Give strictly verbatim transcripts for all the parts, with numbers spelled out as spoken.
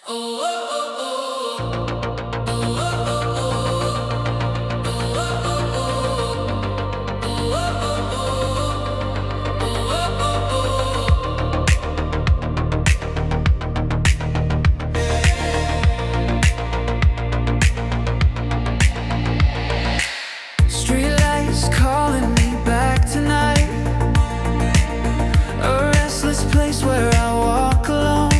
Streetlights calling me back tonight. A restless place where I walk alone.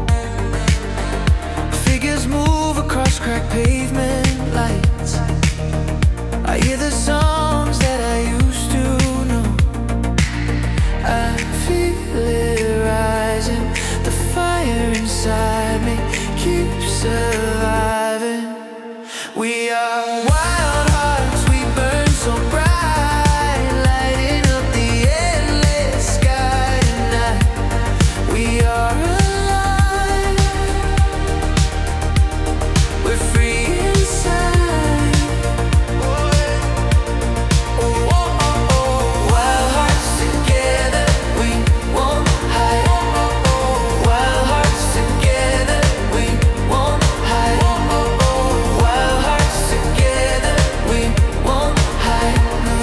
Figures move across cracked pavement lights. I hear the songs that I used to know. I feel it rising. The fire inside me keeps surviving. We are wild hearts, we burn so bright, lighting up the endless sky tonight. We are alive, we're free inside. Oh, oh, oh, oh. Wild hearts together, we won't hide. Wild hearts together, we won't hide. Wild hearts together, we won't hide.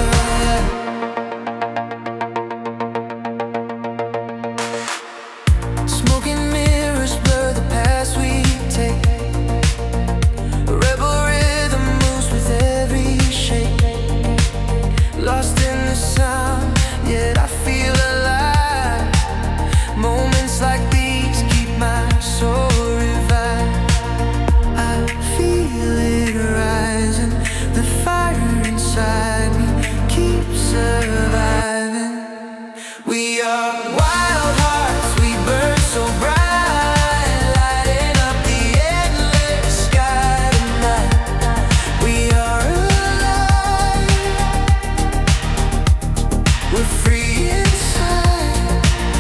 Smoking mirrors blur the paths we take. A rebel rhythm moves with every shake. Lost in the sound, yet I feel alive. Moments like these keep my soul revived. I feel it rising. The fire inside me keeps surviving. We are wild hearts, we burn so bright, lighting up the endless sky tonight. We are alive, we're free inside.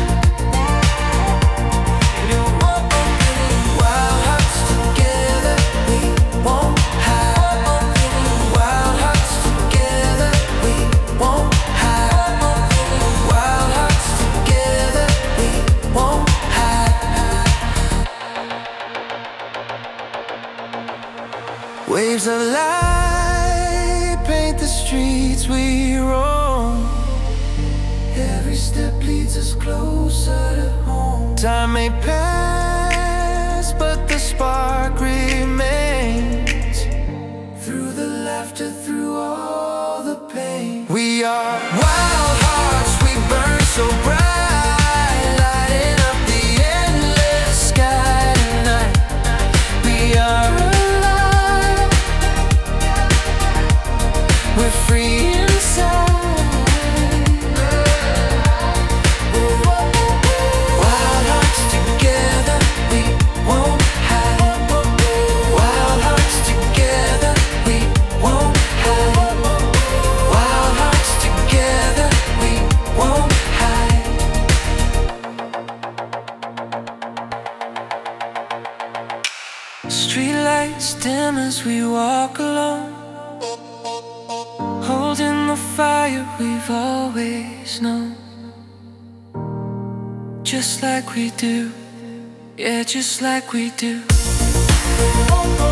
Wild hearts together, we won't hide. Wild hearts together, we won't hide. Wild hearts together, we won't hide. Waves of light paint the streets we roam. Every step leads us closer to home. Time may pass, but the spark remains. Through the laughter, through all the pain. We are wild hearts, we burn so bright, lighting up the endless sky tonight. We are alive, we're free inside. Wild hearts together, we won't hide. Wild hearts together, we won't hide. Wild hearts together, we won't hide. Streetlights dim as we walk alone, holding the fire we've always known. Just like we do, yeah, just like we do.